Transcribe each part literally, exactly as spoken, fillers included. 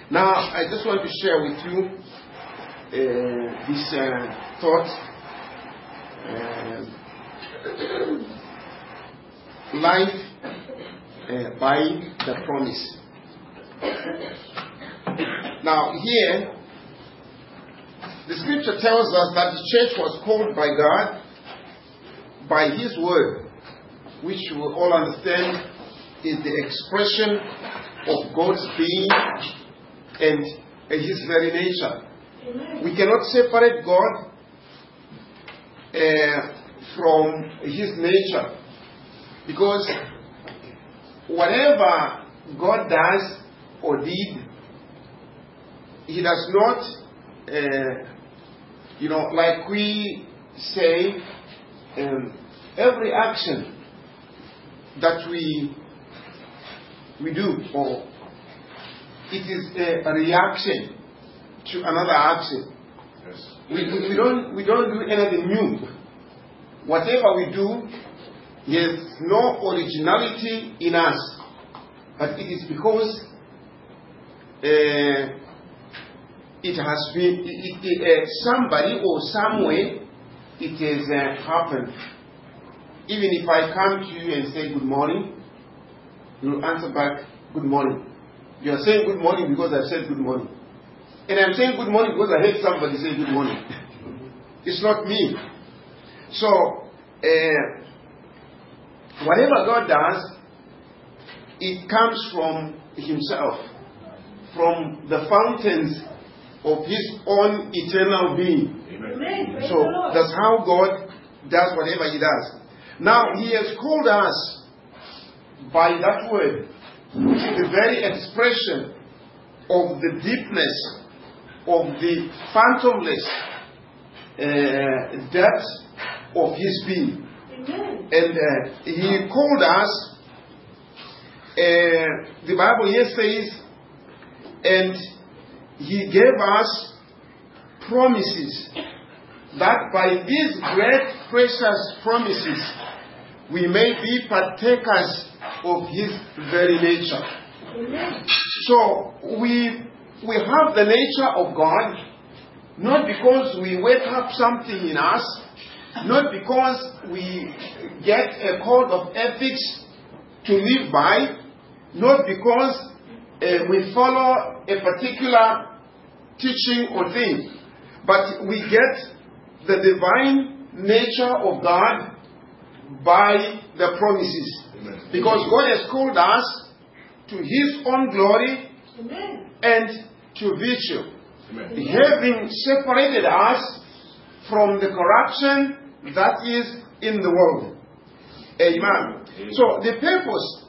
Now, I just want to share with you uh, this uh, thought. Uh, life uh, by the promise. Now, here, the scripture tells us that the church was called by God by His word, which we all understand is the expression of God's being and His very nature. Amen. We cannot separate God uh, from His nature, because whatever God does or did, He does not, uh, you know, like we say, um, every action that we we do, or it is a, a reaction to another action. Yes. We, we, we don't we don't do anything new. Whatever we do, there's no originality in us, but it is because uh, it has been it, it, uh, somebody or somewhere it has uh, happened. Even if I come to you and say good morning, you will answer back good morning. You are saying good morning because I said good morning. And I'm saying good morning because I heard somebody say good morning. It's not me. So, uh, whatever God does, it comes from Himself, from the fountains of His own eternal being. Amen. So, that's how God does whatever He does. Now, He has called us by that word, which is the very expression of the deepness of the fathomless uh, depth of His being. Amen. And uh, He called us, uh, the Bible here says, and He gave us promises, that by these great precious promises we may be partakers of His very nature. Amen. So we we have the nature of God, not because we wake up something in us, not because we get a code of ethics to live by, not because uh, we follow a particular teaching or thing, but we get the divine nature of God by the promises. Amen. Because God has called us to His own glory. Amen. And to virtue. Amen. Having separated us from the corruption that is in the world. Amen. Amen. So the purpose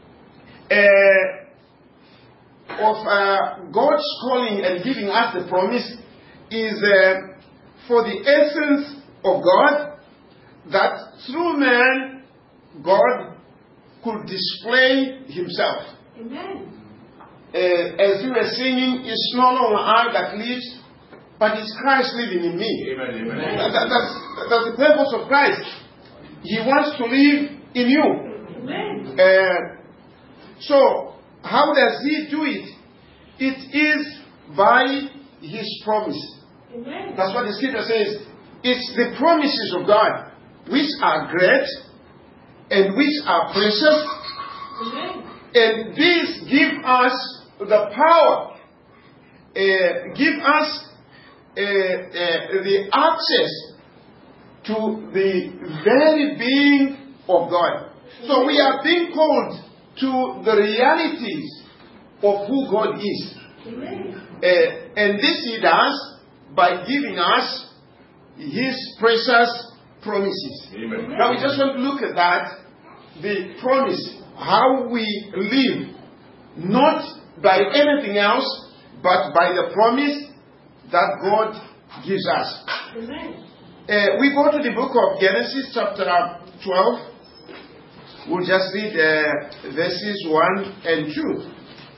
uh, of uh, God's calling and giving us the promise is uh, for the essence of God, that through man, God could display Himself. Amen. Uh, as we were singing, it's no longer I that lives, but it's Christ living in me. Amen. Amen. That, that, that's, that's the purpose of Christ. He wants to live in you. Amen. Uh, so, how does He do it? It is by His promise. Amen. That's what the scripture says. It's the promises of God, which are great and which are precious. Amen. And these give us the power, uh, give us uh, uh, the access to the very being of God. So we are being called to the realities of who God is. Uh, and this He does by giving us His precious promises. Amen. Now we just want to look at that, the promise, how we live, not by anything else, but by the promise that God gives us. Amen. Uh, we go to the book of Genesis, chapter twelve. We'll just read uh, verses one and two.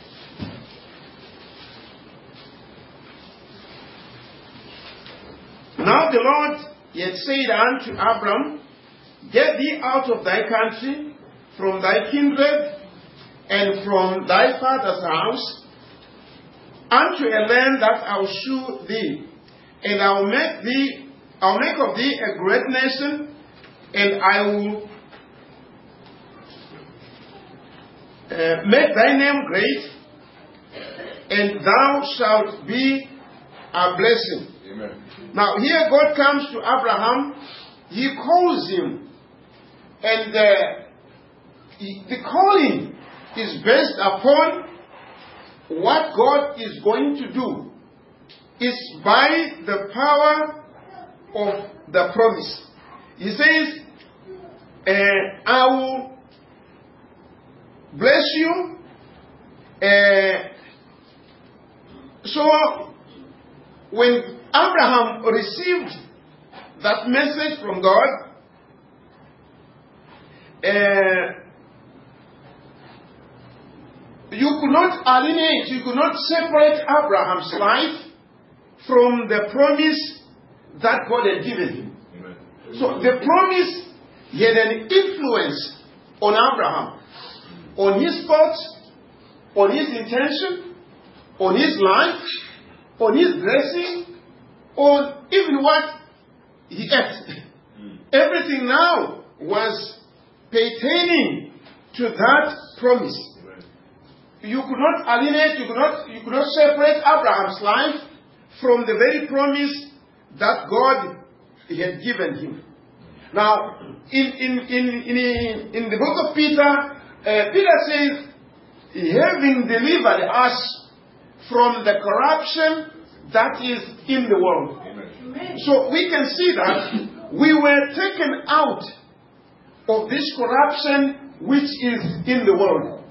Now the Lord yet said unto Abram, Get thee out of thy country, from thy kindred, and from thy father's house, to a land that I'll shew thee, and I'll make thee, I'll make of thee a great nation, and I will uh, make thy name great, and thou shalt be a blessing. Amen. Now here God comes to Abraham, he calls him, and uh, he, the calling is based upon what God is going to do. It's by the power of the promise. He says, uh, I will bless you. Uh, so, when Abraham received that message from God, uh, you could not alienate, you could not separate Abraham's life from the promise that God had given him. Amen. So the promise had an influence on Abraham, on his thoughts, on his intention, on his life, on his dressing, on even what he ate. Mm. Everything now was pertaining to that promise. Amen. You could not alienate, you could not, you could not separate Abraham's life from the very promise that God had given him. Now, in in in in, in the book of Peter, uh, Peter says, having delivered us from the corruption that is in the world. Amen. So we can see that we were taken out of this corruption which is in the world.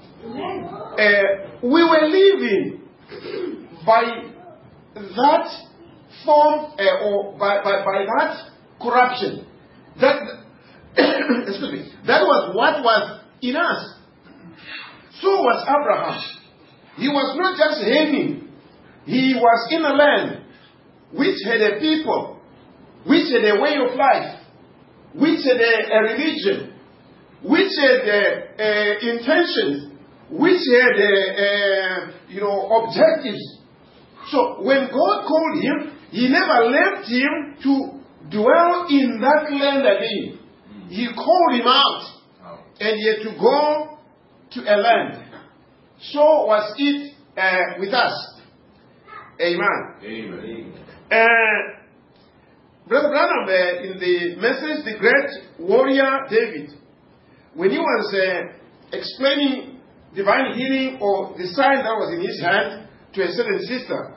Uh, we were living by that form uh, or by, by, by that corruption. That excuse me. That was what was in us. So was Abraham. He was not just hanging. He was in a land which had a people, which had a way of life, which had a, a religion, which had a, a intentions, which had a, a, you know objectives. So when God called him, he never left him to dwell in that land again. He called him out, and he had to go to a land. So was it uh, with us. Amen. Amen. Uh, Brother Branham, uh, in the message, the great warrior David, when he was uh, explaining divine healing or the sign that was in his hand to a certain sister,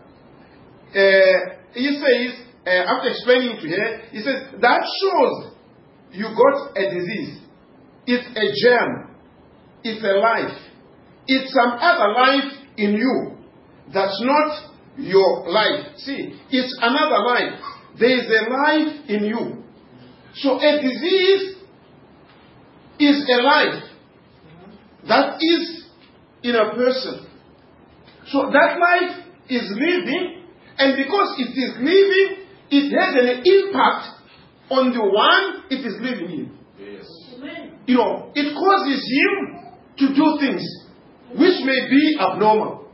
uh, he says, uh, after explaining to her, he says, that shows you got a disease. It's a germ. It's a life. It's some other life in you that's not your life. See, it's another life. There is a life in you. So a disease is a life that is in a person. So that life is living, and because it is living, it has an impact on the one it is living in. Yes. You know, it causes him to do things which may be abnormal.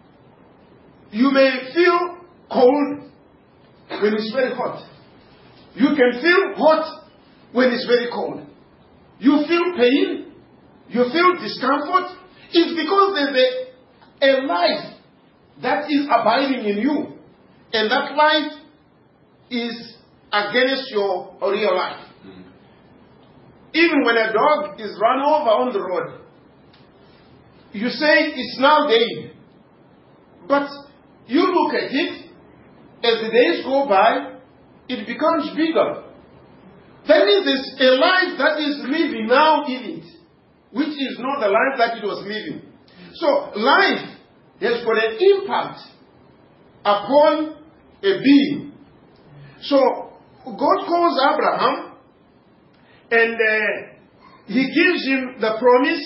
You may feel cold when it's very hot. You can feel hot when it's very cold. You feel pain. You feel discomfort. It's because there's a, a life that is abiding in you. And that life is against your real life. Mm. Even when a dog is run over on the road, you say it's now dead. But you look at it, as the days go by, it becomes bigger. That means there's a life that is living now in it, which is not the life that it was living. So life has got an impact upon a being. So God calls Abraham, and uh, he gives him the promise.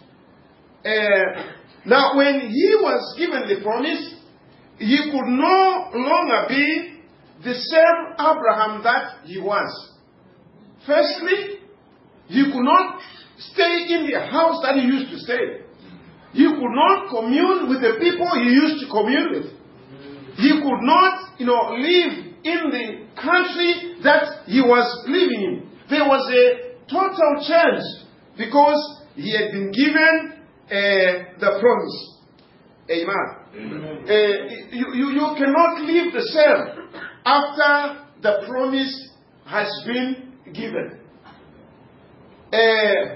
Uh, now when he was given the promise, he could no longer be the same Abraham that he was. Firstly, he could not stay in the house that he used to stay. He could not commune with the people he used to commune with. he could not, you know, live in the country that he was living in. There was a total change because he had been given uh, the promise. Amen. Amen. Uh, you, you, you cannot live the same after the promise has been given. Uh,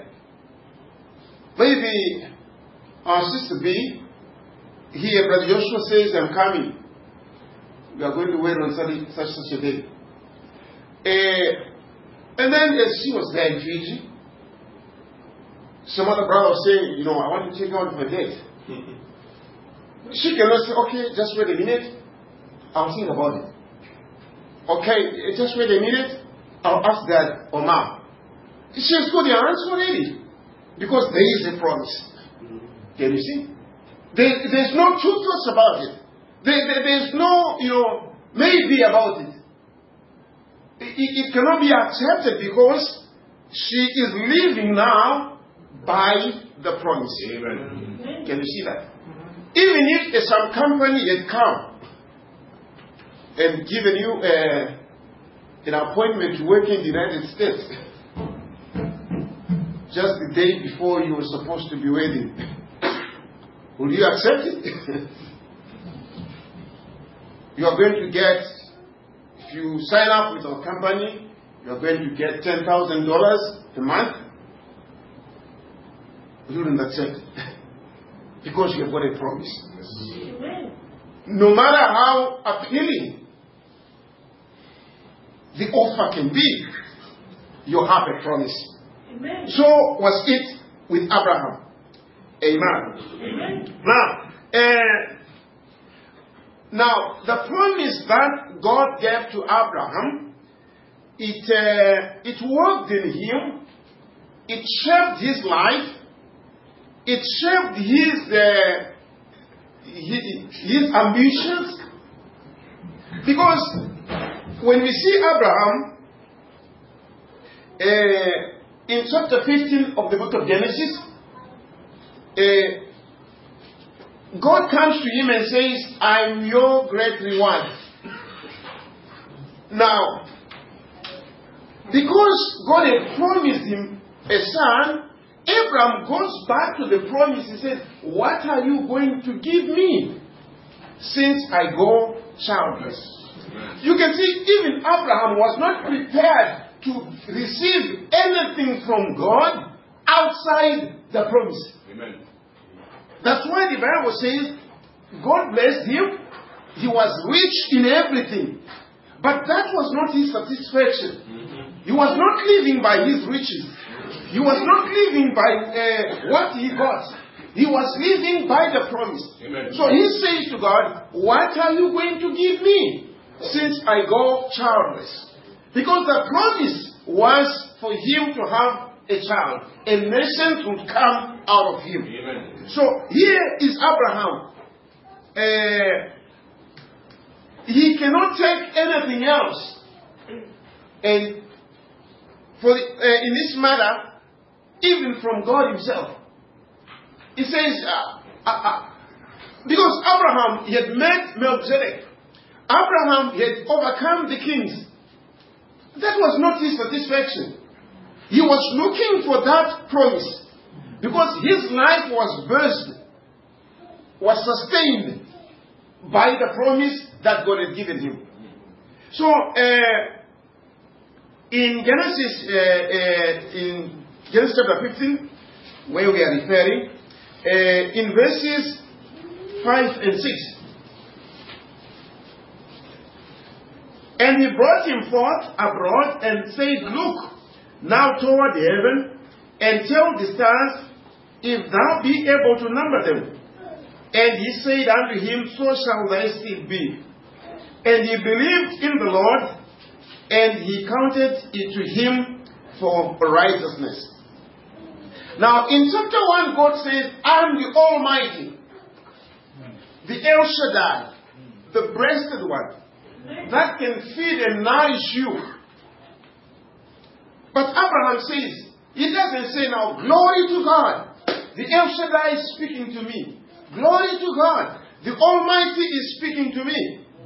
maybe our sister B, here, Brother Joshua says, I'm coming. We are going to wait on such, such, such a day. Uh, and then as she was there in Fiji, some other brother was saying, you know, I want to take out my date. She cannot say, okay, just wait a minute. I'll think about it. Okay, just wait a minute. I'll ask Dad or Mom. She has got the answer already. Because there is a promise. Can you see? There, there's no two thoughts about it. There, there, there's no, you know, maybe about it. It, it cannot be accepted because she is living now by the promise. Amen. Can you see that? Even if some company had come and given you a, an appointment to work in the United States just the day before you were supposed to be wedding, will you accept it? You are going to get, if you sign up with our company, you are going to get ten thousand dollars a month. You wouldn't accept it. Because you have got a promise. Yes. No matter how appealing the offer can be, you have a promise. Amen. So was it with Abraham. Amen. Amen. Now, uh, now the promise that God gave to Abraham, it uh, it worked in him. It shaped his life. It shaped his, uh, his, his ambitions. Because when we see Abraham uh, in chapter fifteen of the book of Genesis, uh, God comes to him and says, I'm your great reward. Now, because God had promised him a son, Abraham goes back to the promise. He says, what are you going to give me since I go childless? You can see even Abraham was not prepared to receive anything from God outside the promise. Amen. That's why the Bible says God blessed him. He was rich in everything. But that was not his satisfaction. Mm-hmm. He was not living by his riches. He was not living by uh, what he got. He was living by the promise. Amen. So he says to God, what are you going to give me since I go childless? Because the promise was for him to have a child. A nation would come out of him. Amen. So here is Abraham. Uh, he cannot take anything else. And for the, uh, in this matter, even from God himself. He says, uh, uh, uh, because Abraham, he had met Melchizedek. Abraham, he had overcome the kings. That was not his satisfaction. He was looking for that promise. Because his life was birthed, was sustained by the promise that God had given him. So, uh, in Genesis, uh, uh, in Genesis chapter fifteen, where we are referring, uh, in verses five and six. And he brought him forth abroad and said, look now toward heaven, and tell the stars, if thou be able to number them. And he said unto him, so shall thy seed be. And he believed in the Lord, and he counted it to him for righteousness. Now, in chapter one, God says, I am the Almighty, the El Shaddai, the breasted one, that can feed and nourish you. But Abraham says, he doesn't say now, glory to God. The El Shaddai is speaking to me. Glory to God. The Almighty is speaking to me.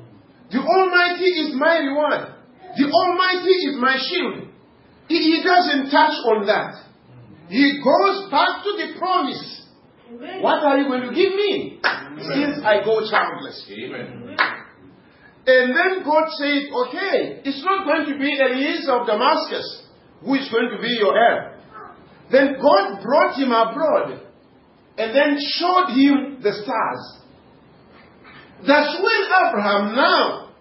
The Almighty is my reward. The Almighty is my shield. He, he doesn't touch on that. He goes back to the promise. Amen. What are you going to give me? Amen. Since I go childless. Amen. And then God said, okay, it's not going to be Eliezer of Damascus who is going to be your heir. Then God brought him abroad and then showed him the stars. That's when Abraham now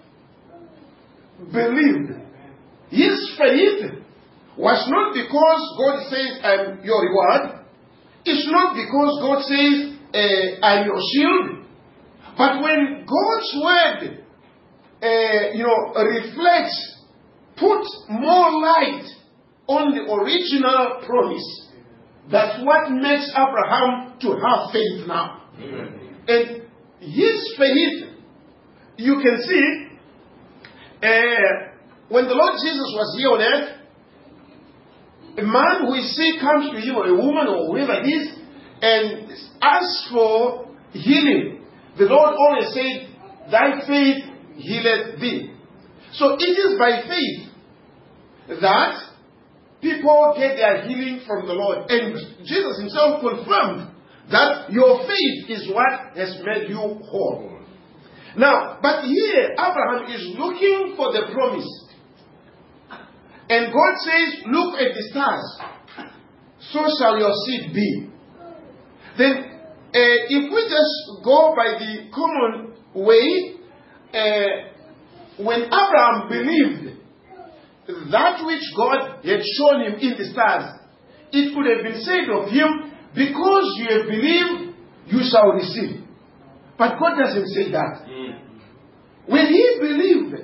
believed. His faith was not because God says, I'm your reward. It's not because God says, uh, I'm your shield. But when God's word, uh, you know, reflects, put more light on the original promise, that's what makes Abraham to have faith now. Amen. And his faith, you can see, uh, when the Lord Jesus was here on earth, a man who is sick comes to him, or a woman, or whoever it is, and asks for healing. The Lord always said, thy faith healeth thee. So it is by faith that people get their healing from the Lord. And Jesus himself confirmed that your faith is what has made you whole. Now, but here, Abraham is looking for the promise. And God says, look at the stars. So shall your seed be. Then, uh, if we just go by the common way, uh, when Abraham believed that which God had shown him in the stars, it could have been said of him, because you have believed, you shall receive. But God doesn't say that. Mm. When he believed,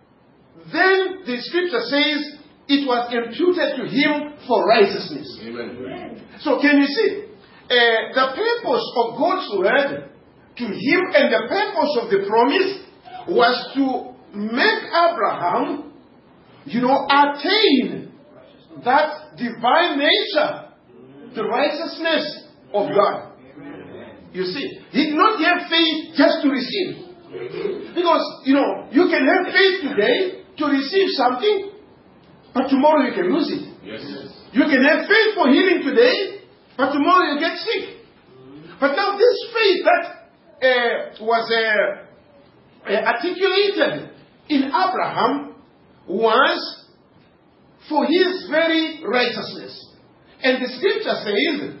then the scripture says, it was imputed to him for righteousness. Amen. So can you see? Uh, the purpose of God's word to him and the purpose of the promise was to make Abraham, you know, attain that divine nature, the righteousness of God. You see, he did not have faith just to receive. Because, you know, you can have faith today to receive something, but tomorrow you can lose it. Yes. You can have faith for healing today, but tomorrow you get sick. But now this faith that uh, was uh, uh, articulated in Abraham was for his very righteousness. And the scripture says,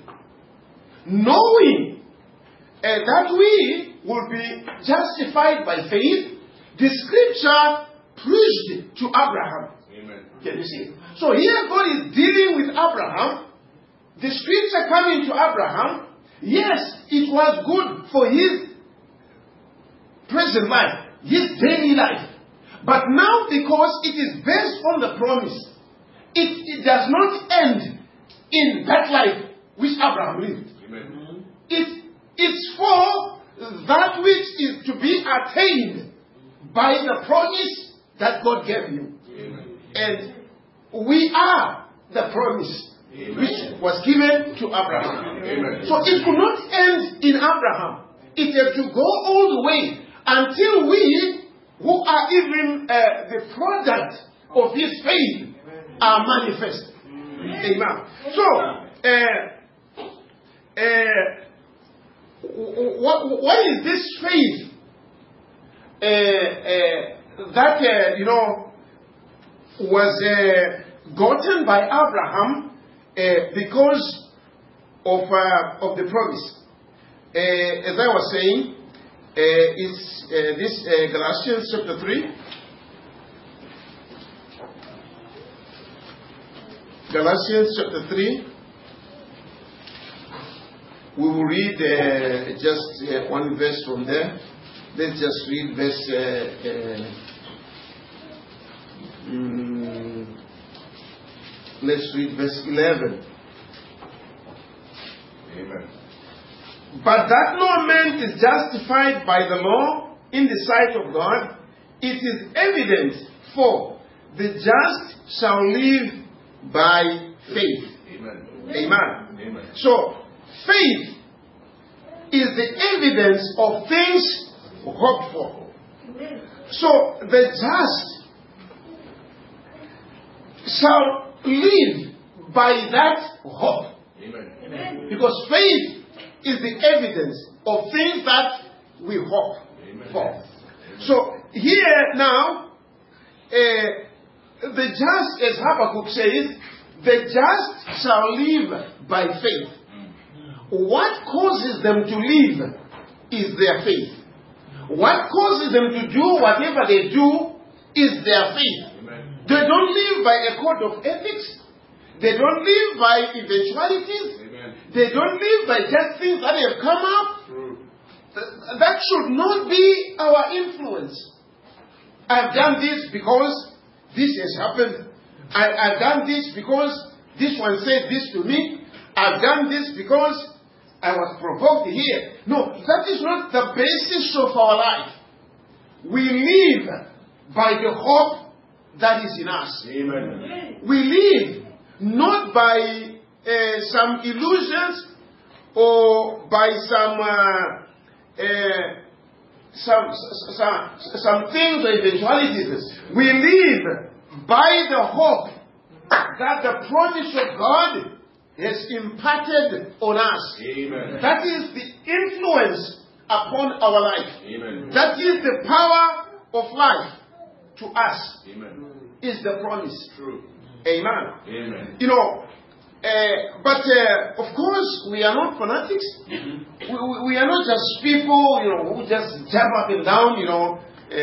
knowing uh, that we will be justified by faith, the scripture preached to Abraham. Amen. Can you see? So here God is dealing with Abraham. The scripture coming to Abraham, yes, it was good for his present life, his daily life. But now, because it is based on the promise, it, it does not end in that life which Abraham lived. Amen. It, it's for that which is to be attained by the promise that God gave him. Amen. And we are the promise. Amen. Which was given to Abraham. Amen. So it could not end in Abraham. It had to go all the way until we, who are even uh, the product of his faith, are manifest. Amen. Amen. So, uh, uh, what, what is this faith uh, uh, that, uh, you know, was uh, gotten by Abraham Uh, because of uh, of the promise? Uh, as I was saying, uh, it's uh, this uh, Galatians chapter three. Galatians chapter three. We will read uh, just uh, one verse from there. Let's just read verse. Uh, uh, mm, Let's read verse eleven. Amen. But that no man is justified by the law in the sight of God, it is evident, for the just shall live by faith. Amen. Amen. Amen. So, faith is the evidence of things hoped for. So the just shall live by that hope. Amen. Because faith is the evidence of things that we hope Amen. For. So here now, uh, the just, as Habakkuk says, the just shall live by faith. What causes them to live is their faith. What causes them to do whatever they do is their faith. Amen. They don't live by a code of ethics. They don't live by eventualities. Amen. They don't live by just things that have come up. True. That should not be our influence. I've done this because this has happened. I, I've done this because this one said this to me. I've done this because I was provoked here. No, that is not the basis of our life. We live by the hope that is in us. Amen. We live not by uh, some illusions or by some uh, uh, some, some some things or eventualities. We live by the hope that the promise of God has imparted on us. Amen. That is the influence upon our life. Amen. That is the power of life to us. Amen. Is the promise. True. Amen. Amen. You know, uh, but uh, of course we are not fanatics. Mm-hmm. we, we, we are not just people, you know, who just jump up and down, you know,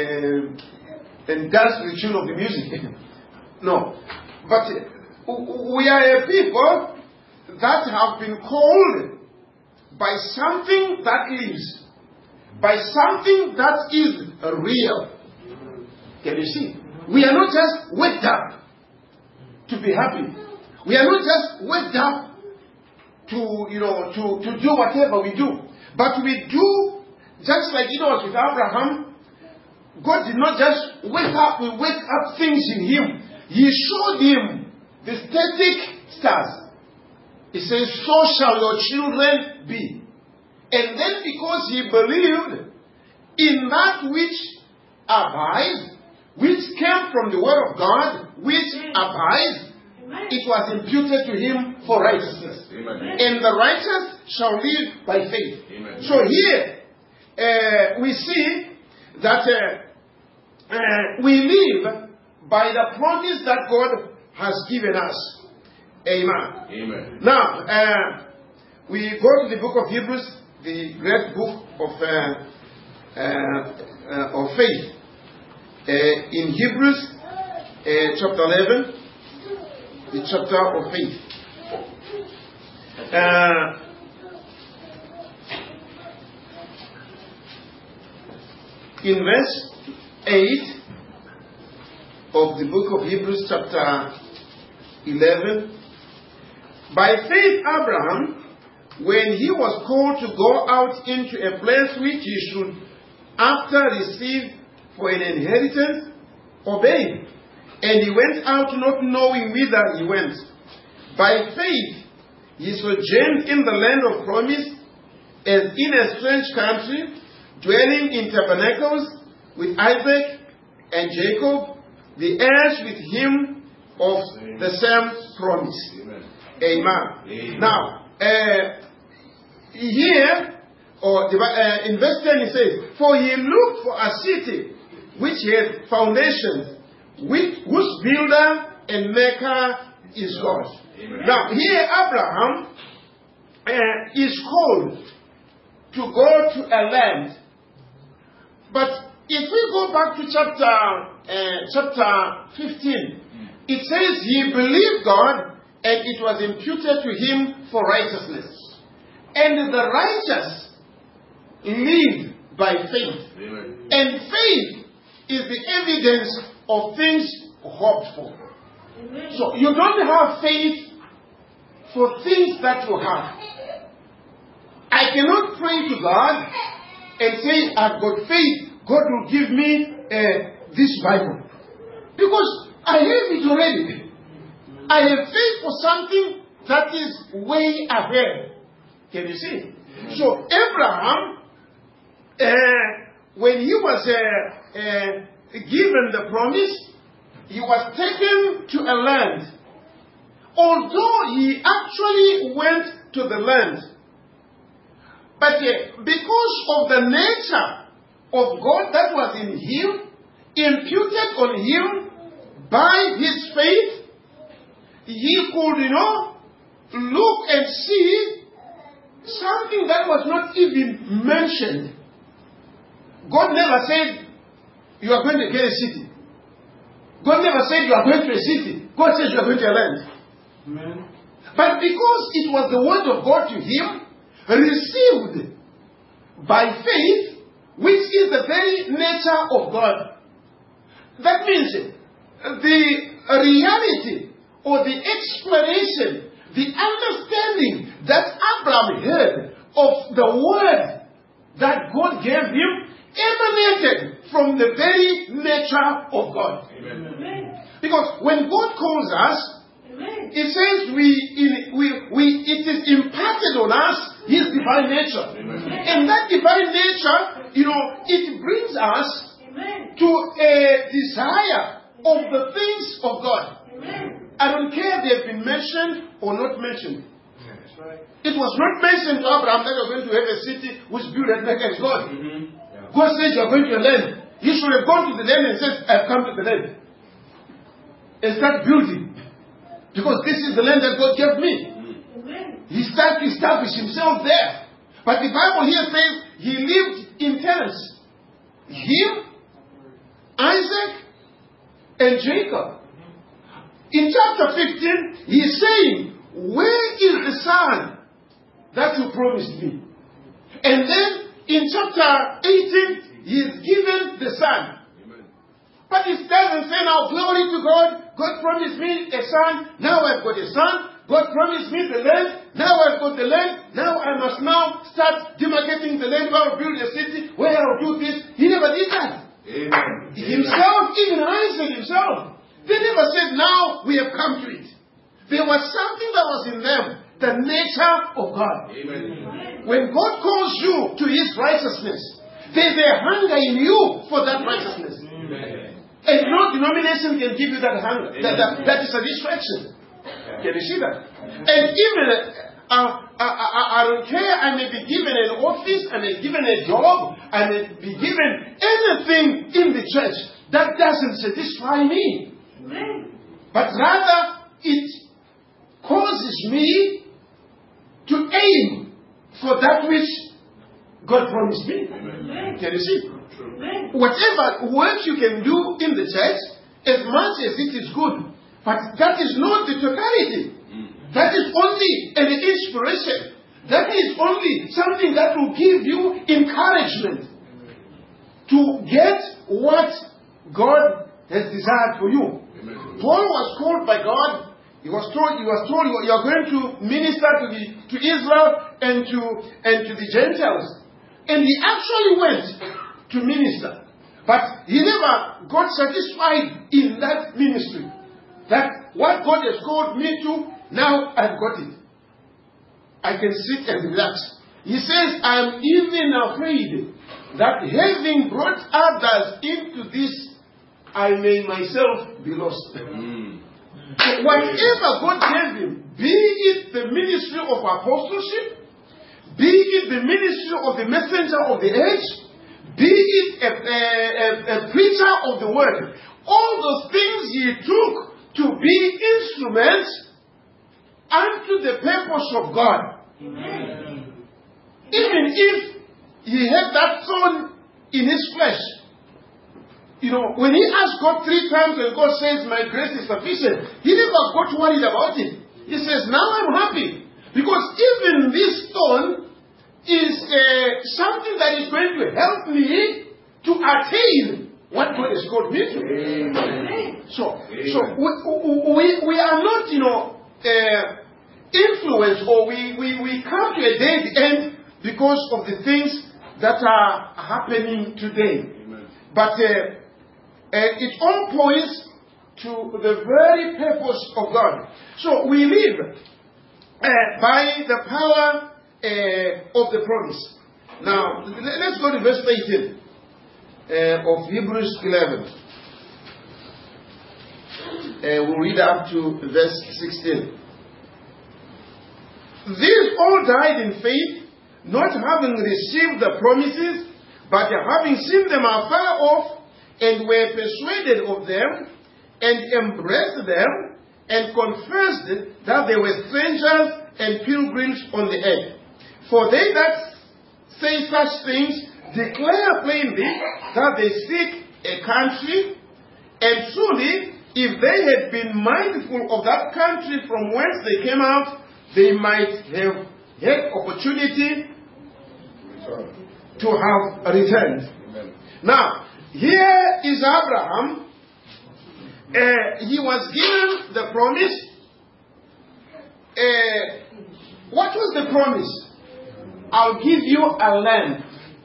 uh, and dance to the tune of the music. No, but uh, we are a people that have been called by something that lives, by something that is real. Can you see? We are not just waked up to be happy. We are not just waked up to, you know, to, to do whatever we do. But we do, just like it was with Abraham, God did not just wake up, we wake up things in him. He showed him the static stars. He says, so shall your children be. And then because he believed in that which abides, which came from the word of God, which abides, it was imputed to him for righteousness. Amen. And the righteous shall live by faith. Amen. So here, uh, we see that uh, uh, we live by the promise that God has given us. Amen. Amen. Now, uh, we go to the book of Hebrews, the great book of uh, uh, uh, of faith. Uh, in Hebrews, uh, chapter eleven, the chapter of faith. Uh, in verse eight of the book of Hebrews, chapter eleven. By faith, Abraham, when he was called to go out into a place which he should after receive for an inheritance, obeyed. And he went out not knowing whither he went. By faith, he sojourned in the land of promise, as in a strange country, dwelling in tabernacles with Isaac and Jacob, the heirs with him of the same promise. Amen. Amen. Amen. Now, uh, here, or uh, in verse ten it says, for he looked for a city which had foundations, which, whose builder and maker is God. Amen. Now, here Abraham uh, is called to go to a land. But if we go back to chapter uh, chapter fifteen, it says he believed God and it was imputed to him for righteousness. And the righteous live by faith. Amen. And faith is the evidence of things hoped for. Amen. So you don't have faith for things that you have. I cannot pray to God and say, I've got faith, God will give me uh, this Bible. Because I have it already. I have faith for something that is way ahead. Can you see? So Abraham uh, when he was uh, uh, given the promise, he was taken to a land. Although he actually went to the land, but uh, because of the nature of God that was in him, imputed on him by his faith, he could, you know, look and see something that was not even mentioned. God never said, you are going to get a city. God never said you are going to a city. God says you are going to a land. Amen. But because it was the word of God to him, received by faith, which is the very nature of God. That means the reality or the explanation, the understanding that Abraham had of the word that God gave him emanated from the very nature of God. Amen. Because when God calls us, it says we, in, we, we, it is imparted on us His divine nature. Amen. And that divine nature, you know, it brings us Amen. To a desire of the things of God. Amen. I don't care if they've been mentioned or not mentioned. That's right. It was not mentioned to Abraham that you're going to have a city which built at Mecca is God. Mm-hmm. Yeah. God says you're going to a land. He should have gone to the land and said, I've come to the land. And start building. Because this is the land that God gave me. Amen. He started to establish himself there. But the Bible here says he lived in tents. Him, Isaac, and Jacob. In chapter fifteen, he is saying, where is the son that you promised me? And then in chapter eighteen, he is given the son. But it doesn't say now, glory to God. God promised me a son. Now I've got a son. God promised me the land. Now I've got the land. Now I must now start demarcating the land where I'll build a city, where I'll do this. He never did that. Amen. Himself, even Isaac himself, they never said, now we have come to it. There was something that was in them, the nature of God. Amen. When God calls you to His righteousness, there's a hunger in you for that righteousness. Amen. And no denomination can give you that hunger. That, that, that is a distraction. Can you see that? And even, uh, I, I, I don't care, I may be given an office, I may be given a job, I may be given anything in the church. That doesn't satisfy me. But rather, it causes me to aim for that which God promised me. Amen. Can you see? Amen. Whatever work you can do in the church, as much as it is good, but that is not the totality. Mm. That is only an inspiration. That is only something that will give you encouragement to get what God has desired for you. Amen. Paul was called by God. He was told, he was told you are going to minister to the to Israel and to and to the Gentiles. And he actually went to minister. But he never got satisfied in that ministry. That what God has called me to, now I've got it. I can sit and relax. He says, I am even afraid that having brought others into this, I may myself be lost. Mm. So whatever God gave him, be it the ministry of apostleship, be it the ministry of the messenger of the age, be it a, a, a, a preacher of the word, all those things he took to be instruments unto the purpose of God. Amen. Even if he had that thorn in his flesh, you know, when he asked God three times and God says, my grace is sufficient, he never got worried about it. He says, now I'm happy. Because even this thorn is uh, something that is going to help me to attain what God has called me to. Amen. So, Amen. so we, we, we are not, you know, uh, influenced or we, we, we come to a dead end because of the things that are happening today. Amen. But uh, uh, it all points to the very purpose of God. So we live uh, by the power Uh, of the promise. Now, let's go to verse eighteen. uh, of Hebrews eleven. Uh, we'll read up to verse sixteen. These all died in faith, not having received the promises, but having seen them afar off, and were persuaded of them, and embraced them, and confessed that they were strangers and pilgrims on the earth. For they that say such things declare plainly that they seek a country, and truly, if they had been mindful of that country from whence they came out, they might have had opportunity to have returned. Amen. Now, here is Abraham. Uh, he was given the promise. Uh, what was the promise? I'll give you a land.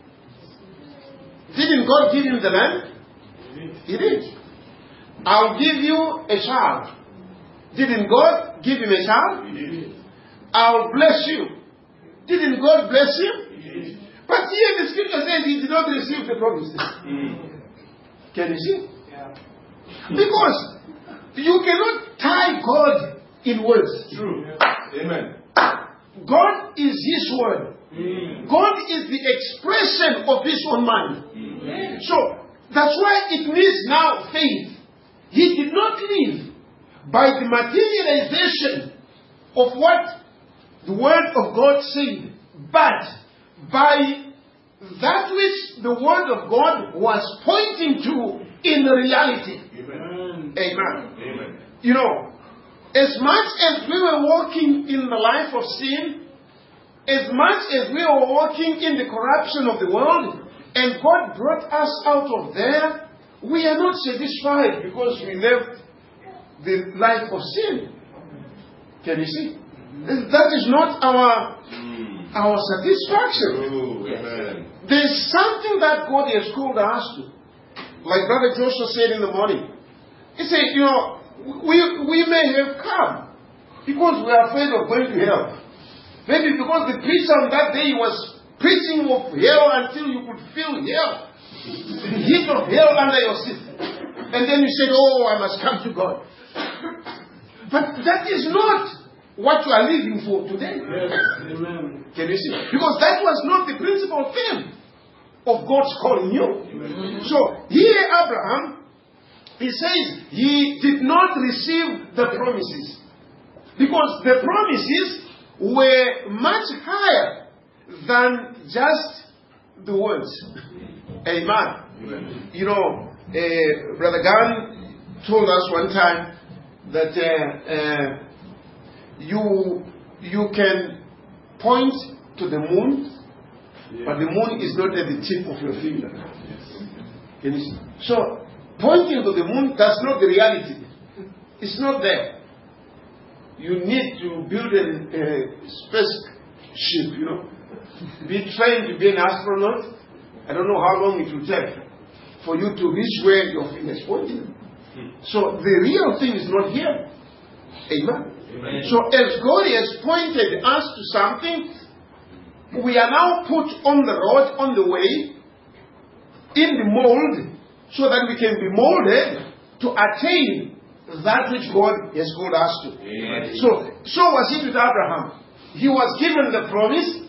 Didn't God give him the land? He did. I'll give you a child. Didn't God give him a child? He did. I'll bless you. Didn't God bless him? He did. But here the scripture says he did not receive the promises. Mm. Can you see? Yeah. Because you cannot tie God in words. True. Yeah. Amen. God is His word. Mm. God is the expression of His own mind. Mm. So that's why it needs now faith. He did not live by the materialization of what the word of God said, but by that which the word of God was pointing to in reality. Amen. Amen. Amen. You know, as much as we were walking in the life of sin, as much as we were walking in the corruption of the world, and God brought us out of there, we are not satisfied because we left the life of sin. Can you see? That is not our our satisfaction. Ooh, yes. There's something that God has called us to. Like Brother Joshua said in the morning. He said, you know, we, we may have come because we are afraid of going to hell. Maybe because the preacher on that day was preaching of hell until you could feel hell. The heat of hell under your seat. And then you said, oh, I must come to God. But that is not what you are living for today. Yes. Amen. Can you see? Because that was not the principal theme of God's calling you. Amen. So here Abraham, he says he did not receive the promises. Because the promises were much higher than just the words. Amen. Amen. You know, uh, Brother Gan told us one time that uh, uh, you you can point to the moon, yeah. but the moon is not at the tip of your finger. Can you see? So, pointing to the moon, that's not the reality. It's not there. You need to build a, a spaceship, you know. Be trained to be an astronaut. I don't know how long it will take for you to reach where your finger is pointing. So the real thing is not here. Amen. Amen. So as God has pointed us to something, we are now put on the road, on the way, in the mold, so that we can be molded to attain that which God has called us to. Amen. So, so was it with Abraham. He was given the promise.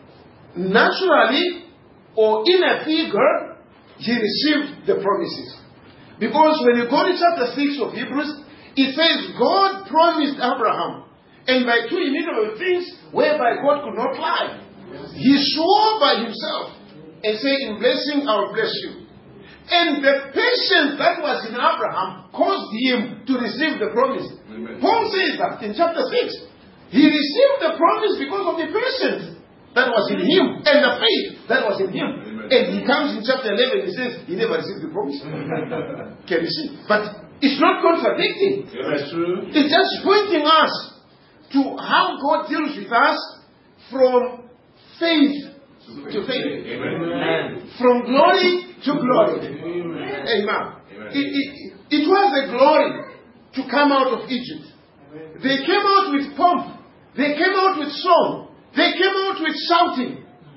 Naturally, or in a figure, he received the promises. Because when you go to chapter six of Hebrews, it says God promised Abraham, and by two immutable things whereby God could not lie. He swore by himself and said, in blessing I will bless you. And the patience that was in Abraham caused him to receive the promise. Amen. Paul says that in chapter six. He received the promise because of the patience that was in him and the faith that was in him. Amen. And he comes in chapter eleven, he says he never received the promise. Can you see? But it's not contradicting. Yeah, that's true. It's just pointing us to how God deals with us from faith to faith. Amen. From glory to glory. Amen. Amen. Amen. It, it, it was a glory to come out of Egypt. Amen. They came out with pomp. They came out with song. They came out with shouting.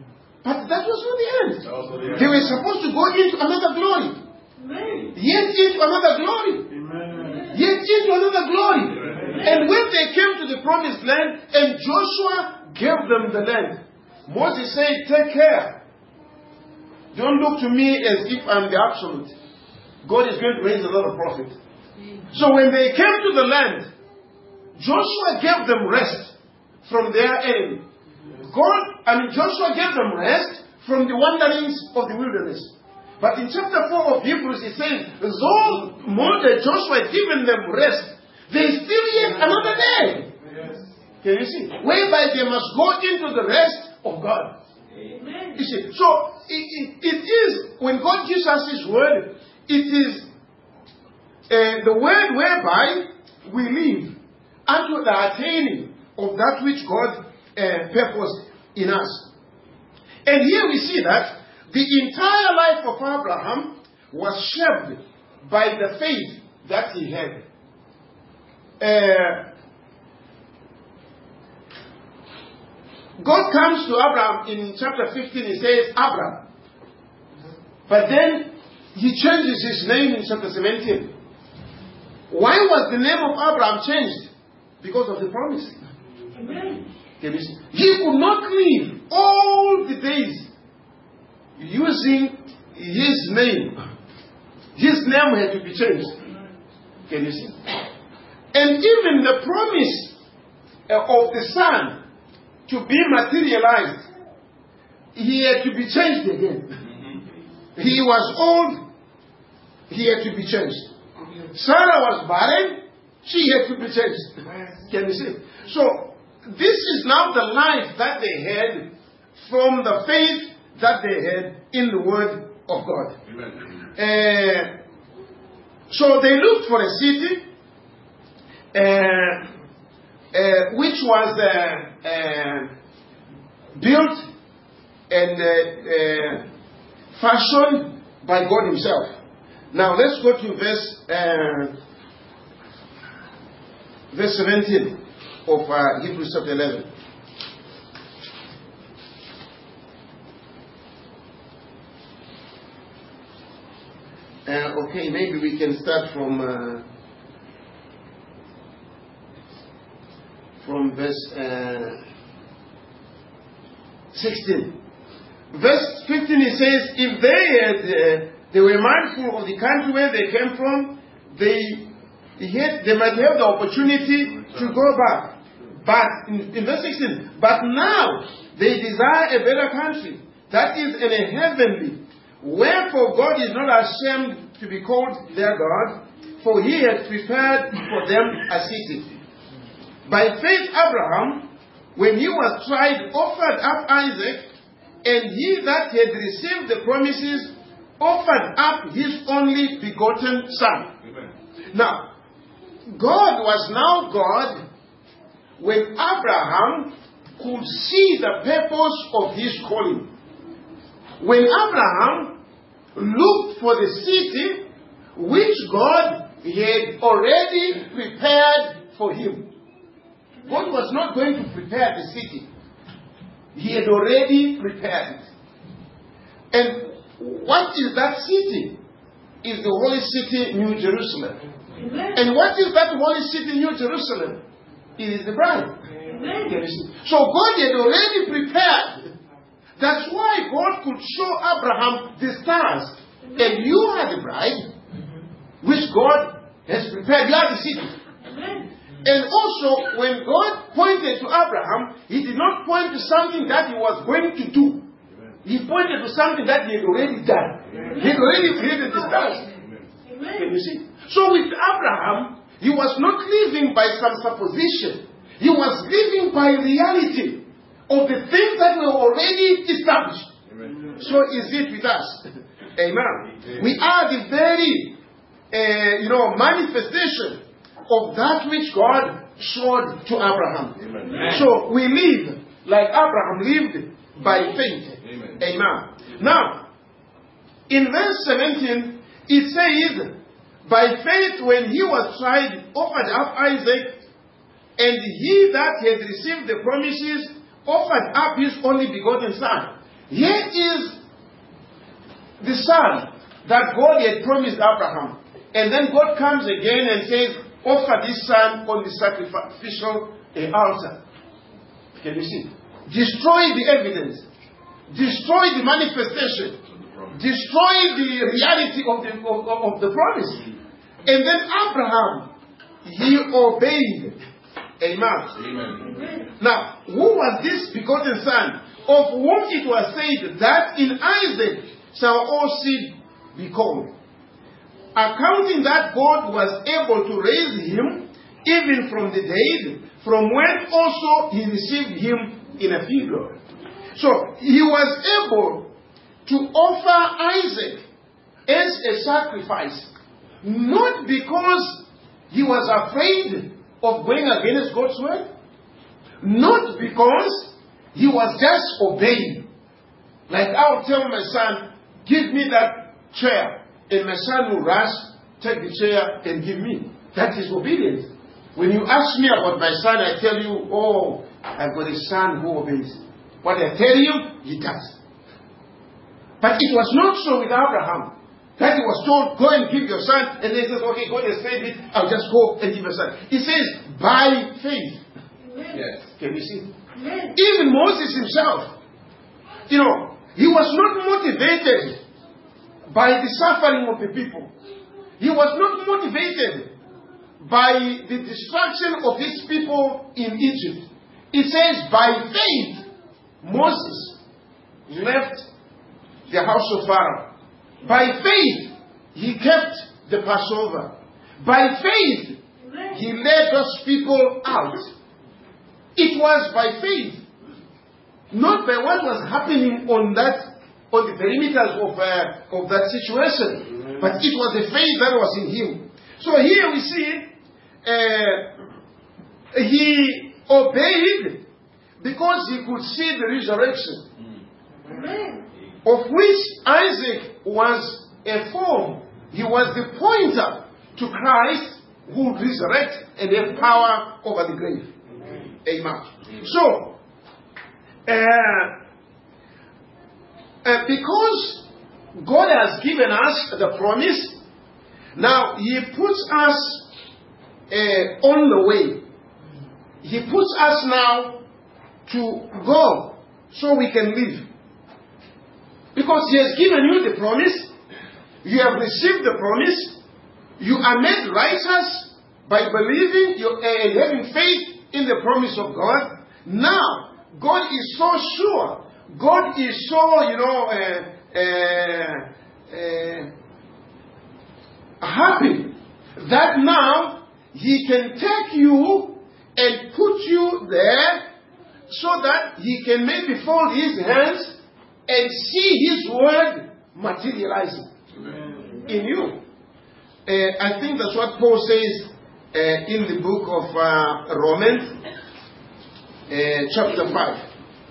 But that was not the end. The they were supposed to go into another glory. Amen. Yet into another glory. Amen. Yet into another glory. Amen. And when they came to the promised land, and Joshua gave them the land, Moses said, take care. Don't look to me as if I'm the absolute. God is going to raise another prophet. So when they came to the land, Joshua gave them rest from their enemy. God, I mean, Joshua gave them rest from the wanderings of the wilderness. But in chapter four of Hebrews, it says, though Moses, Joshua had given them rest, they still yet another day. Yes. Can you see? Whereby they must go into the rest of God. Amen. You see, so it, it, it is, when God gives us His word, it is uh, the word whereby we live unto the attaining of that which God uh, purposed in us. And here we see that the entire life of Abraham was shaped by the faith that he had. Uh, God comes to Abraham in chapter fifteen, he says, Abraham. But then he changes his name in chapter seventeen. Why was the name of Abraham changed? Because of the promise. Amen. He could not live all the days using his name. His name had to be changed. Can you see? And even the promise of the Son to be materialized, he had to be changed again. Mm-hmm. He was old, he had to be changed. Sarah was barren, she had to be changed. Can you see? So, this is now the life that they had from the faith that they had in the Word of God. Amen. Uh, so they looked for a city uh, uh, which was uh, uh, built and uh, uh, fashioned by God Himself. Now let's go to verse uh, verse seventeen of uh, Hebrews chapter eleven. Uh, okay, maybe we can start from uh, from verse uh, sixteen. Verse fifteen, it says, if they had, uh, they were mindful of the country where they came from, they had, they might have the opportunity to go back. But in, in verse sixteen, but now they desire a better country, that is in a heavenly. Wherefore God is not ashamed to be called their God, for He has prepared for them a city. By faith Abraham, when he was tried, offered up Isaac, and he that had received the promises offered up his only begotten son. Amen. Now, God was now God when Abraham could see the purpose of his calling. When Abraham looked for the city which God had already prepared for him. God was not going to prepare the city. He had already prepared it. And what is that city? Is the holy city, New Jerusalem. Amen. And what is that holy city, New Jerusalem? It is the bride. Amen. So God had already prepared. That's why God could show Abraham the stars. Amen. And you are the bride, which God has prepared. You are the city. Amen. And also, when God pointed to Abraham, He did not point to something that he was going to do. Amen. He pointed to something that he had already done. Amen. He had already created the stars. Amen. Can you see? So with Abraham, he was not living by some supposition. He was living by reality of the things that were already established. Amen. So is it with us. Amen. Amen. We are the very, uh, you know, manifestation of that which God showed to Abraham. Amen. So we live like Abraham lived by faith. Amen. Amen. Now, in verse seventeen, it says, by faith when he was tried, offered up Isaac, and he that had received the promises offered up his only begotten son. here is the son that God had promised Abraham. And then God comes again and says, offer this son on the sacrificial uh, altar. Can you see? Destroy the evidence. Destroy the manifestation. Destroy the reality of the, of, of the promise. And then Abraham, he obeyed. Amen. Amen. Now, who was this begotten son, of whom it was said that in Isaac shall all seed be called? Accounting that God was able to raise him even from the dead, from when also he received him in a figure. So, he was able to offer Isaac as a sacrifice, not because he was afraid of going against God's word, not because he was just obeying. Like, I'll tell my son, give me that chair, and my son will rush, take the chair and give me. That is obedience. When you ask me about my son, I tell you, oh, I've got a son who obeys. What I tell you, he does. But it was not so with Abraham. That he was told, go and give your son. And they said, okay, God has said it, I'll just go and give your son. He says, by faith. Yes. Can you see? Yes. Even Moses himself, you know, he was not motivated by the suffering of the people. He was not motivated by the destruction of his people in Egypt. It says, by faith, Moses left the house of Pharaoh. By faith, he kept the Passover. By faith, he led those people out. It was by faith, not by what was happening on that, on the perimeters of uh, of that situation, but it was the faith that was in him. So here we see uh, he obeyed because he could see the resurrection. Amen. Of which Isaac was a form. He was the pointer to Christ who would resurrect and have power over the grave. Amen. Amen. So, uh, uh, because God has given us the promise, now He puts us uh, on the way. He puts us now to go so we can live. Because He has given you the promise, you have received the promise, you are made righteous by believing you, and uh, having faith in the promise of God. Now, God is so sure, God is so, you know, uh, uh, uh, happy that now He can take you and put you there so that He can maybe fold His hands and see His word materializing Amen. In you. Uh, I think that's what Paul says uh, in the book of uh, Romans, uh, chapter five.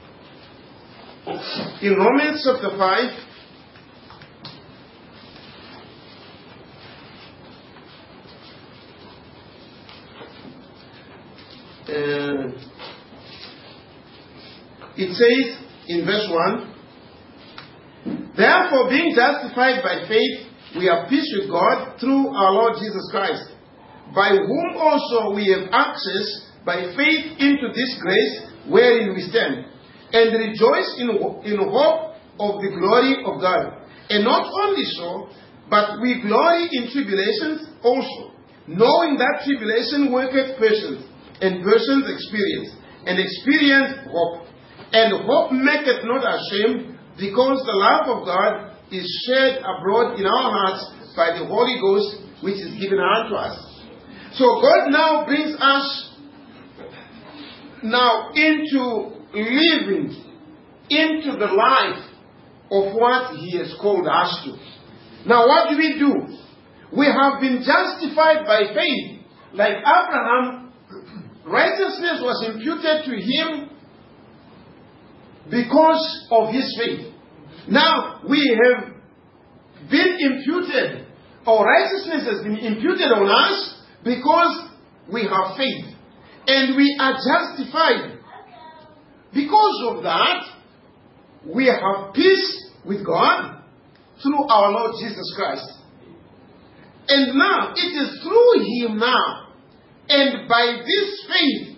In Romans chapter five, uh, it says in verse one, therefore, being justified by faith, we have peace with God through our Lord Jesus Christ, by whom also we have access by faith into this grace wherein we stand, and rejoice in, in hope of the glory of God. And not only so, but we glory in tribulations also, knowing that tribulation worketh patience, and patience experience, and experience hope. And hope maketh not ashamed, because the love of God is shed abroad in our hearts by the Holy Ghost, which is given unto us. So God now brings us now into living into the life of what He has called us to. Now what do we do? We have been justified by faith. Like Abraham, righteousness was imputed to him because of his faith. Now we have been imputed, or righteousness has been imputed on us because we have faith. And we are justified. Because of that, we have peace with God through our Lord Jesus Christ. And now, it is through Him now, and by this faith,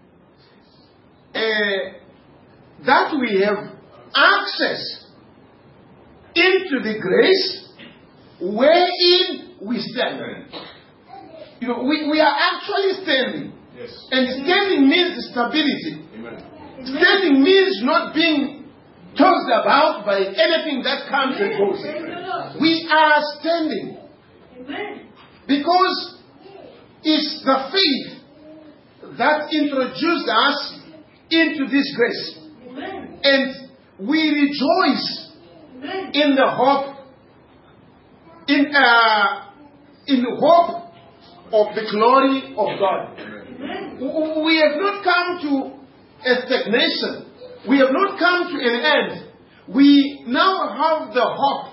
uh, that we have access into the grace wherein we stand. You know, we, we are actually standing. Yes. And standing means stability. Amen. Standing means not being tossed about by anything that comes and goes. We are standing. Amen. Because it's the faith that introduced us into this grace. Amen. And we rejoice Amen. in the hope, in, uh, in the hope of the glory of God. Amen. W- We have not come to a stagnation. We have not come to an end. We now have the hope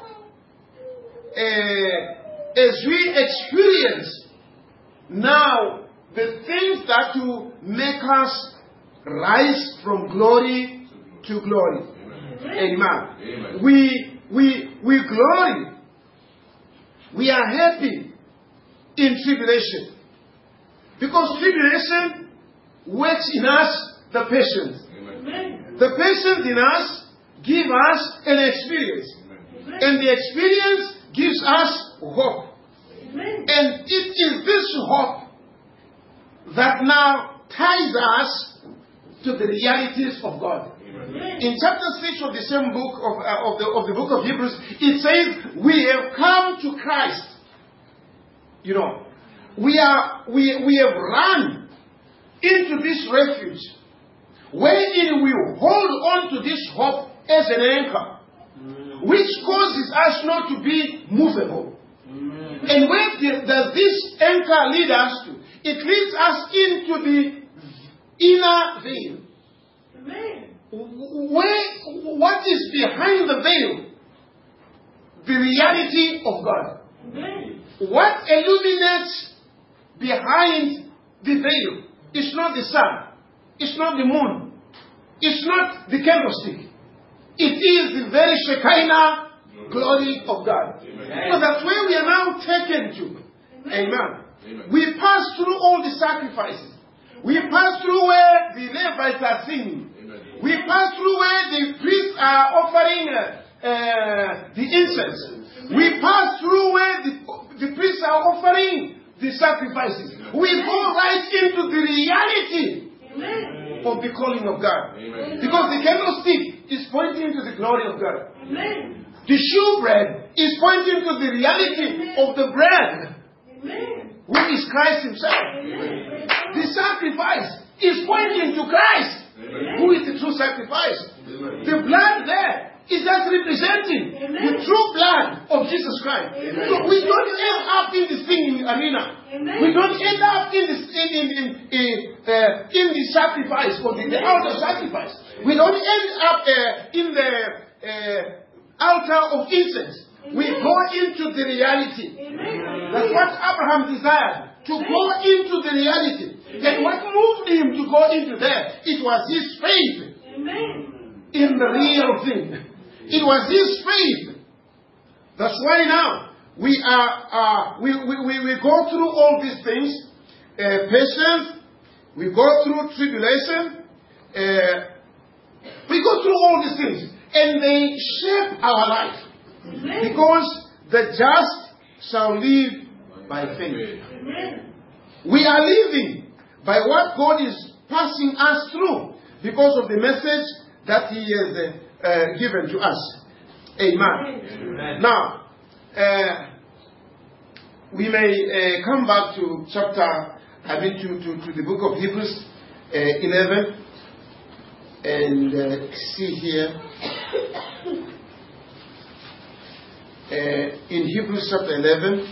uh, as we experience now the things that will make us rise from glory to glory. Amen. Amen. We, we, we glory. We are happy in tribulation. Because tribulation works in us the patience. Amen. The patience in us gives us an experience. Amen. And the experience gives us hope. Amen. And it is this hope that now ties us to the realities of God. Amen. In chapter six of the same book of, uh, of, the, of the book of Hebrews, it says, we have come to Christ. You know, we are we we have run into this refuge, wherein we hold on to this hope as an anchor, which causes us not to be movable. And where the, does this anchor lead us to? It leads us into the inner veil. Amen. Where, what is behind the veil? The reality of God. Amen. What illuminates behind the veil is not the sun, it's not the moon, it's not the candlestick. It is the very Shekinah glory of God. Amen. So that's where we are now taken to. Amen. Amen. We pass through all the sacrifices. We pass through where the Levites are singing. Amen. We pass through where the priests are offering uh, uh, the incense. We pass through where the, the priests are offering the sacrifices. We go right into the reality Amen. of the calling of God. Amen. Because the candlestick is pointing to the glory of God. Amen. The shewbread is pointing to the reality of the bread, Amen. who is Christ Himself. Amen. The sacrifice is pointing to Christ, Amen. who is the true sacrifice. Amen. The blood there is just representing Amen. the true blood of Jesus Christ. Amen. So we don't end up in the singing arena. Amen. We don't end up in the in in in, in, uh, in the sacrifice or the, the altar sacrifice. We don't end up uh, in the uh, altar of incense. We Amen. go into the reality. Amen. That's what Abraham desired, to go into the reality. And what moved him to go into there, it was his faith Amen. in the real thing. It was his faith. That's why now we are uh, we, we, we, we go through all these things, uh, patience, we go through tribulation, uh, we go through all these things, and they shape our life. Amen. Because the just shall live by faith. Amen. We are living by what God is passing us through because of the message that He has uh, uh, given to us. Amen. Amen. Now, uh, we may uh, come back to chapter, I mean to, to, to the book of Hebrews uh, eleven and uh, see here. Uh, in Hebrews chapter eleven,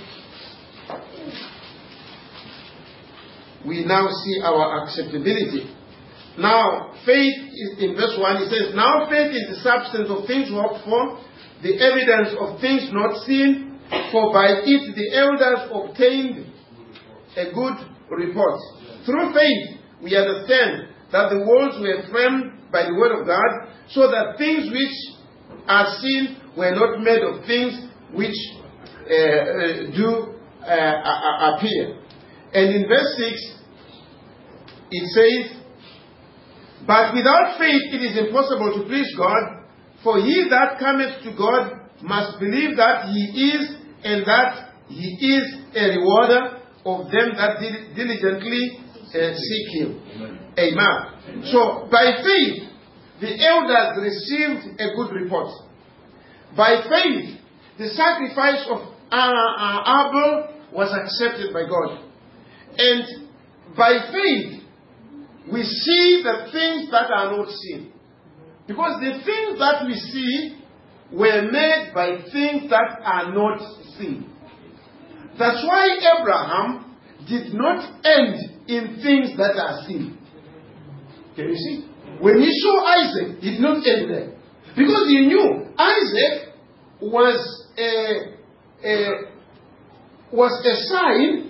we now see our acceptability. Now, faith is, in verse one, it says, now faith is the substance of things hoped for, the evidence of things not seen, for by it the elders obtained a good report. Through faith, we understand that the worlds were framed by the word of God, so that things which are seen were not made of things which uh, uh, do uh, appear. And in verse six, it says, "But without faith it is impossible to please God, for he that cometh to God must believe that he is, and that he is a rewarder of them that dil- diligently uh, seek him." Amen. Amen. So, by faith, the elders received a good report. By faith, the sacrifice of uh, uh, Abel was accepted by God. And by faith, we see the things that are not seen. Because the things that we see were made by things that are not seen. That's why Abraham did not end in things that are seen. Can you see? When he saw Isaac, he did not end there. Because he knew Isaac was a, a, was a sign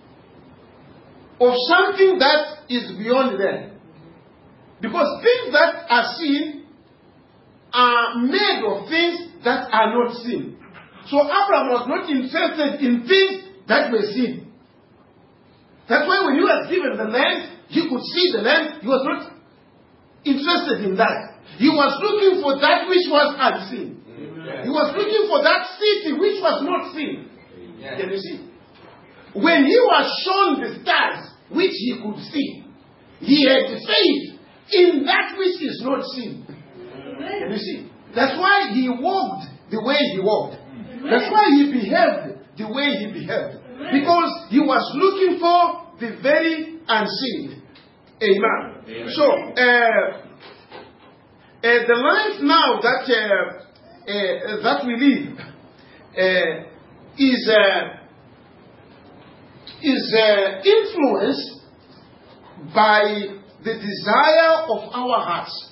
of something that is beyond there. Because things that are seen are made of things that are not seen. So Abraham was not interested in things that were seen. That's why when he was given the land, he could see the land. He was not interested in that. He was looking for that which was unseen. Amen. He was looking for that city which was not seen. Amen. Can you see? When he was shown the stars which he could see, he had faith in that which is not seen. Amen. Can you see? That's why he walked the way he walked. Amen. That's why he behaved the way he behaved. Amen. Because he was looking for the very unseen. Amen. Amen. So, uh, uh, the life now that uh, uh, that we live uh, is uh, is uh, influenced by the desire of our hearts.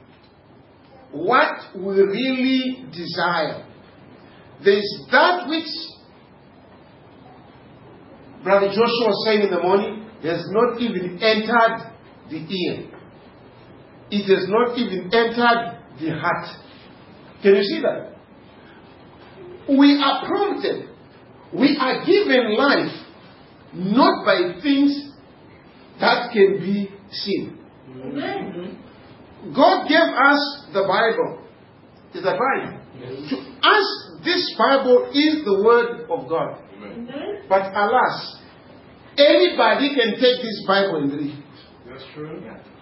What we really desire. There is that which Brother Joshua was saying in the morning, has not even entered the ear. It has not even entered the heart. Can you see that? We are prompted. We are given life not by things that can be seen. Amen. God gave us the Bible. Is that right? Yes. To us, this Bible is the Word of God. Amen. But alas, anybody can take this Bible and read. That's true.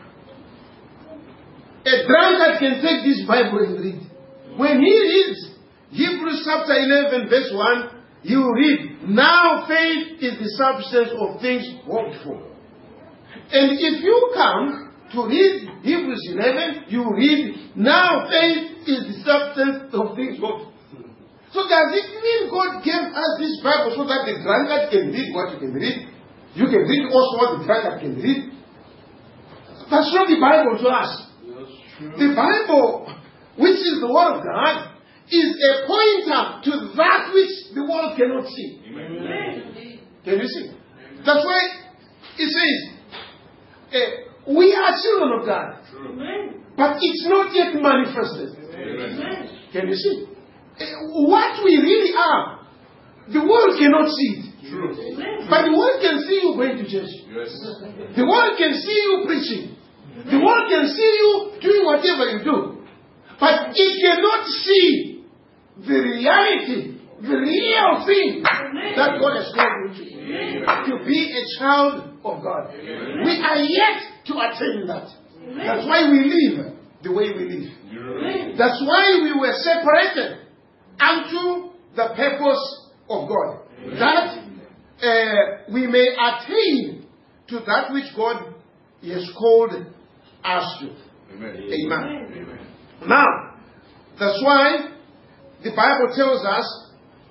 A drunkard can take this Bible and read. When he reads Hebrews chapter eleven verse one, you read, "Now faith is the substance of things hoped for." And if you come to read Hebrews eleven, you read, "Now faith is the substance of things hoped for." So does it mean God gave us this Bible so that the drunkard can read what you can read? You can read also what the drunkard can read? That's not the Bible to us. The Bible, which is the Word of God, is a pointer to that which the world cannot see. Amen. Can you see? That's why it says, uh, we are children of God. Amen. But it's not yet manifested. Amen. Can you see? Uh, what we really are, the world cannot see it. True. But the world can see you going to church. Yes. The world can see you preaching. The world can see you doing whatever you do. But it cannot see the reality, the real thing that God has called you to. To be a child of God. We are yet to attain that. That's why we live the way we live. That's why we were separated unto the purpose of God. That uh, we may attain to that which God has called us to. Amen. Amen. Amen. Now, that's why the Bible tells us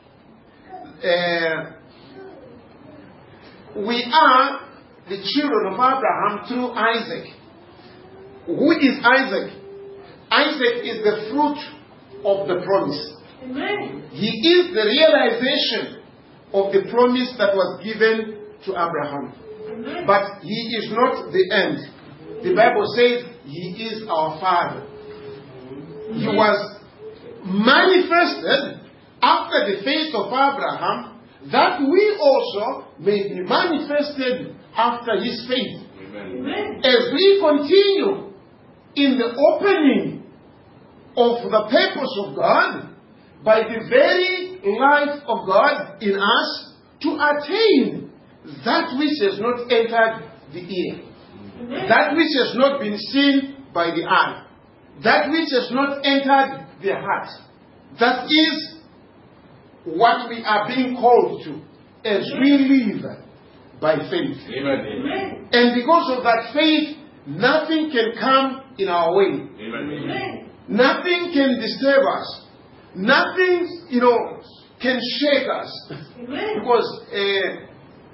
uh, we are the children of Abraham through Isaac. Who is Isaac? Isaac is the fruit of the promise. Amen. He is the realization of the promise that was given to Abraham. Amen. But he is not the end. The Bible says he is our father. He was manifested after the faith of Abraham, that we also may be manifested after his faith. Amen. As we continue in the opening of the purpose of God, by the very life of God in us, to attain that which has not entered the ear, Amen. that which has not been seen by the eye, that which has not entered the heart. That is what we are being called to as we live by faith. Amen. Amen. And because of that faith, nothing can come in our way. Amen. Amen. Nothing can disturb us. Nothing, you know, can shake us. Amen. Because uh,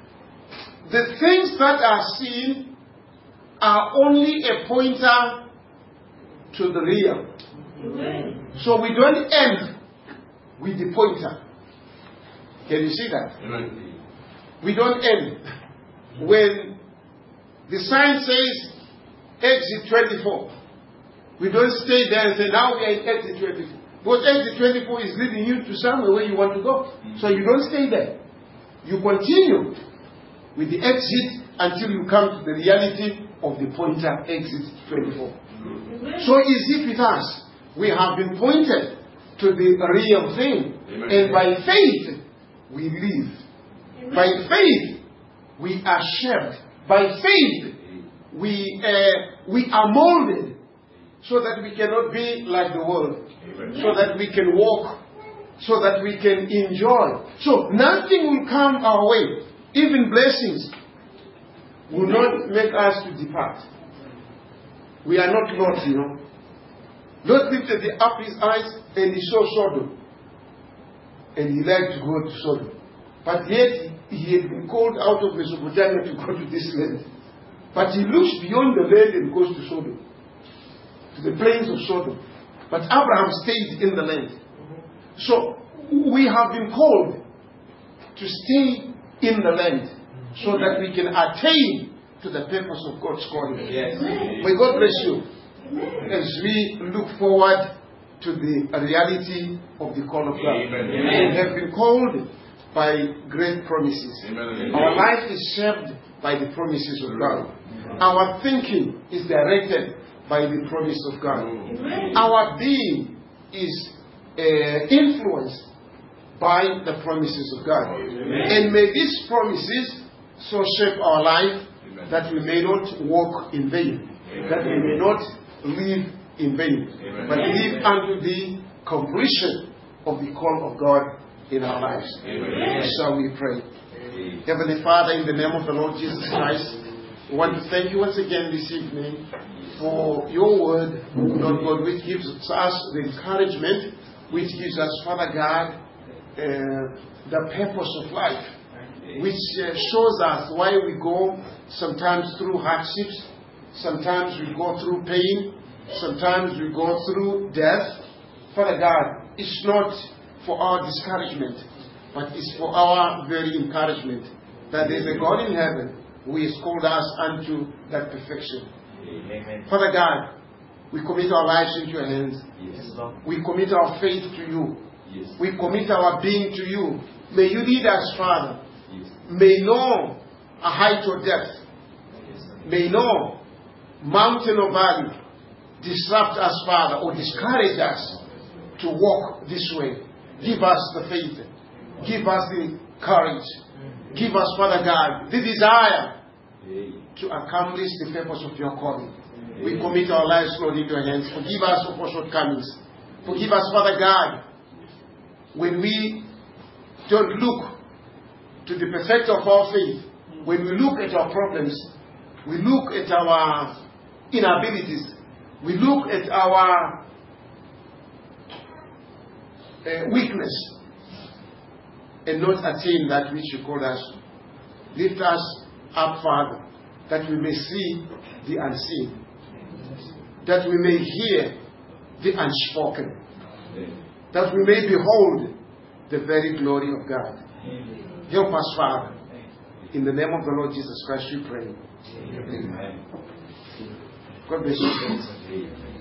the things that are seen are only a pointer to the real. Amen. So we don't end with the pointer. Can you see that? Amen. We don't end. When the sign says exit twenty-four, we don't stay there and say now we are in exit twenty-four. Because exit twenty-four is leading you to somewhere where you want to go. So you don't stay there. You continue with the exit until you come to the reality of the pointer exit twenty-four. Amen. So is it with us. We have been pointed to the real thing. Amen. And by faith, we live. Amen. By faith, we are shaped. By faith, we, uh, we are molded so that we cannot be like the world. Amen. So that we can walk. So that we can enjoy. So nothing will come our way. Even blessings will not make us to depart. We are not Lot, you know. Lot lifted up his eyes and he saw Sodom. And he liked to go to Sodom. But yet he had been called out of Mesopotamia to go to this land. But he looks beyond the land and goes to Sodom. To the plains of Sodom. But Abraham stayed in the land. So we have been called to stay in the land so that we can attain to the purpose of God's calling. Yes. May God bless you as we look forward to the reality of the call of God. Amen. We have been called by great promises. Amen. Our life is shaped by the promises of God. Our thinking is directed by the promise of God. Amen. Our being is uh, influenced by the promises of God. Amen. And may these promises so shape our life Amen. that we may not walk in vain, Amen. that we may not live in vain, Amen. but live unto the completion of the call of God in our lives. Amen. Shall we pray? Amen. Heavenly Father, in the name of the Lord Jesus Christ, we want to thank you once again this evening for your word, Lord God, which gives us the encouragement, which gives us, Father God, uh, the purpose of life, which uh, shows us why we go sometimes through hardships, sometimes we go through pain, sometimes we go through death. Father God, it's not for our discouragement, but it's for our very encouragement that there's a God in heaven who has called us unto that perfection. Amen. Father God, we commit our lives into your hands. Yes, Lord. We commit our faith to you. Yes. We commit our being to you. May you lead us, Father. Yes. May no a height or depth, Yes. may no mountain or valley disrupt us, Father, or discourage us to walk this way. Give us the faith. Give us the courage. Give us, Father God, the desire to accomplish the purpose of your calling. We commit our lives, Lord, into your hands. Forgive us of our shortcomings. Forgive us, Father God, when we don't look to the perfecter of our faith. When we look at our problems, we look at our inabilities, we look at our uh, weakness, and not attain that which you called us. Lift us up, Father, that we may see the unseen, that we may hear the unspoken, that we may behold the very glory of God. Help us, Father. In the name of the Lord Jesus Christ, we pray. Amen. God bless you.